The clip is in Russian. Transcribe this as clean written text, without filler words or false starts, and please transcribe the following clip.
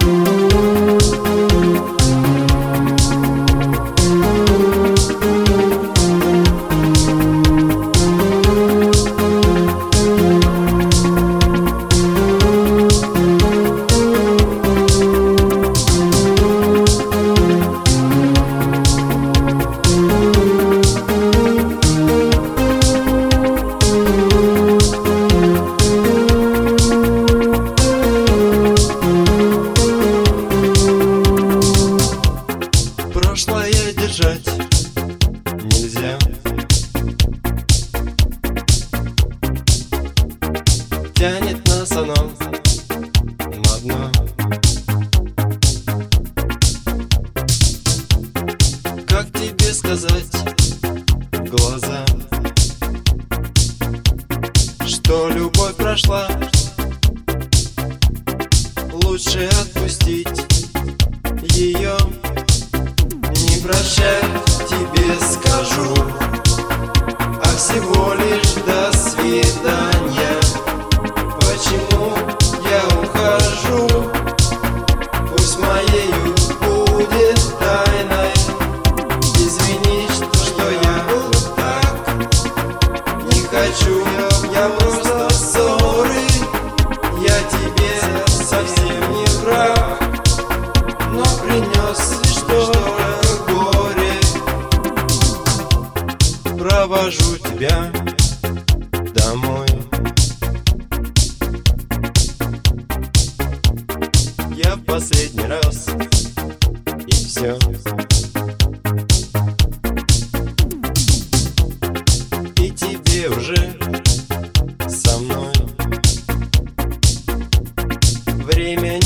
Прошлое держать нельзя. Тянет нас оно на дно. Как тебе сказать в глаза, что любовь прошла? Лучше отпустить ее. Не прощай, тебе скажу, а всего лишь до свидания. Почему я ухожу? Пусть моею будет тайной. Извини, что я был так. Не хочу я просто ссоры. Я тебе совсем не враг, но принес что-то горе. Провожу тебя домой. Я в последний раз, и все. И тебе уже со мной время